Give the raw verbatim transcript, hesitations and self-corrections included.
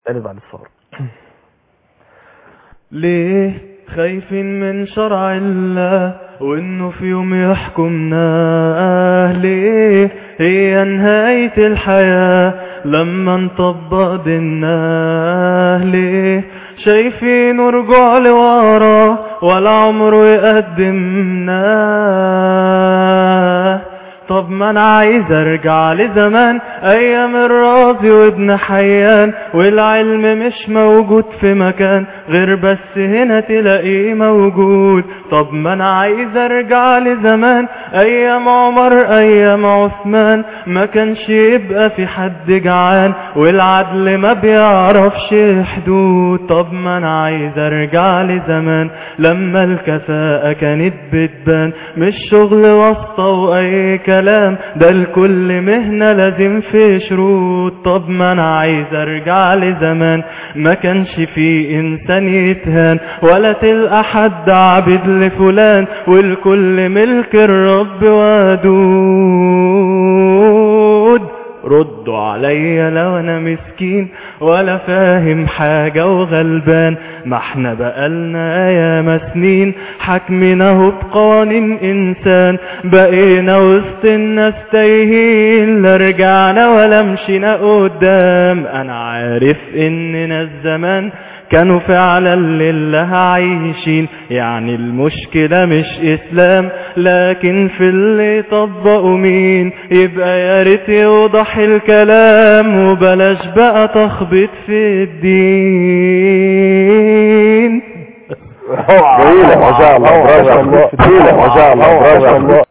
تاني بعد الصور. ليه خايفين من شرع الله وانه في يوم يحكمنا؟ ليه هي نهاية الحياة لما نطبق ديننا؟ ليه شايفين رجوع لورا ولا عمره يقدمنا؟ طب ما انا عايز ارجع لزمان ايام الرازي وابن حيان، والعلم مش موجود في مكان غير بس هنا تلاقيه موجود. طب ما انا عايز ارجع لزمان ايام عمر ايام عثمان، ما كانش يبقى في حد جعان والعدل ما بيعرفش حدود. طب ما انا عايز ارجع لزمان لما الكفاءة كانت بتبان، مش شغل واسطة واي كلام، ده لكل مهنة لازم في شروط. طب ما انا عايز ارجع لزمان ما كانش في انسان يتهان ولا تلقى حد عبد لفلان، والكل ملك الرب ودود. ردوا عليا لو انا مسكين ولا فاهم حاجة وغلبان، ما احنا بقالنا ياما سنين حاكمينه بقوانين انسان، بقينا وسط الناس تايهين لا رجعنا ولا مشينا قدام. انا عارف اننا الزمان كانوا فعلا لله عايشين، يعني المشكلة مش اسلام لكن في اللي طبقوا مين. يبقى يا ريت يوضح الكلام وبلاش بقى تخبط في الدين. جميلة ما شاء الله، برافو، جميلة ما شاء الله، برافو.